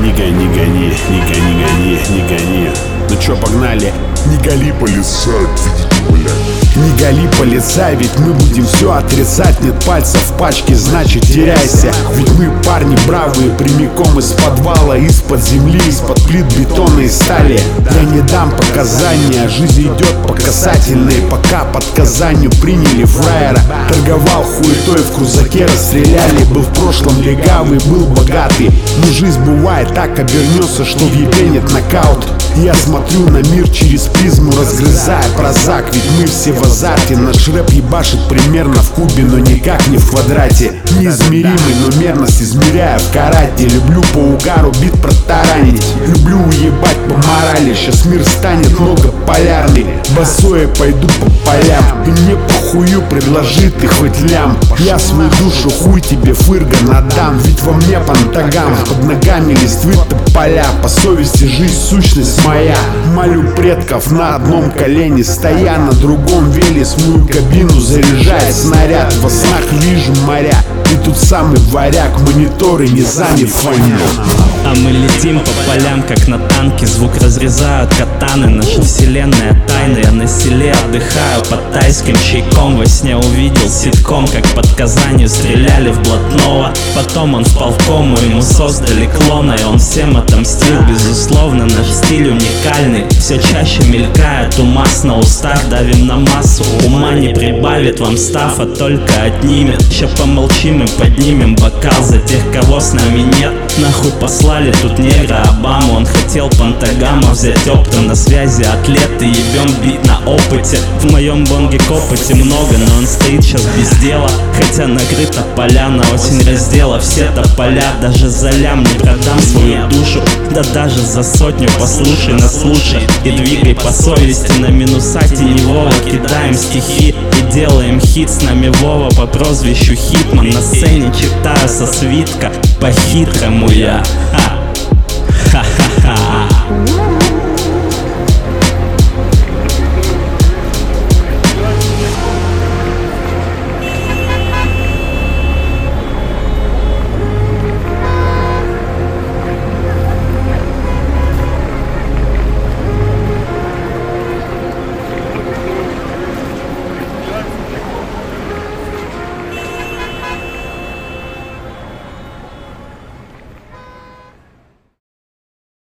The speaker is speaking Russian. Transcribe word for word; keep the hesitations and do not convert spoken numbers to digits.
Не гони, гони, не гони, гони, не гони. Ну чё, погнали? Не гали, полицай, видите, блядь. Не гали, полицай, ведь мы будем все отрицать. Нет пальцев в пачке, значит теряйся. Ведь мы парни бравые, прямиком из подвала, из-под земли, из-под плит бетона и стали. Я не дам показания, жизнь идет по касательной. Пока под Казанью приняли фраера. Торговал хуетой, в крузаке расстреляли. Был в прошлом легавый, был богатый. Но жизнь бывает так, обернется, что в ебе нет нокаут. Я смотрю на мир через призму, разгрызая прозак. Ведь мы все в азарте. Наш рэп ебашит примерно в кубе, но никак не в квадрате. Неизмеримый, но мерность измеряя в карате. Люблю по угару бит протаранить. Люблю уебать по морали. Сейчас мир станет многополярный. Босое пойду по полям. И мне похую, предложи ты хоть лям. Я свою душу хуй тебе фырга надам. Ведь во мне пантагам. Под ногами листвы тополя. По совести жизнь сущность моя. Молю предков на одном колене, стоя на другом веле, смою кабину, заряжает снаряд. Во снах вижу моря, и тут самый варяг, мониторы не занят фонил. А мы летим по полям, как на танке. Звук разрезают катаны. Наша вселенная тайна. Я на селе отдыхаю под тайским чайком. Во сне увидел ситком, как под Казанью стреляли в блатного. Потом он впал в кому, ему создали клона. И он всем отомстил, безусловно. Наш стиль уникальный, все чаще мелькает у масс на устах. Давим на массу, ума не прибавит вам став, а только отнимет. Ща помолчим и поднимем бокал за тех, кого с нами нет. Нахуй послали тут негра Обаму. Он хотел Пантагама взять оптом, на связи атлеты. Ебем бит на опыте. В моем бонге копоти много, но он стоит сейчас без дела. Хотя накрыта поляна, осень раздела все тополя. Даже за лям не продам свою душу, да даже за сотню. Послушай нас, слушай и двигай по совести. На минуса теневого кидаем стихи и делаем хит. С нами Вова по прозвищу Хитман. На сцене читаю со свитка по-хитрому я. А.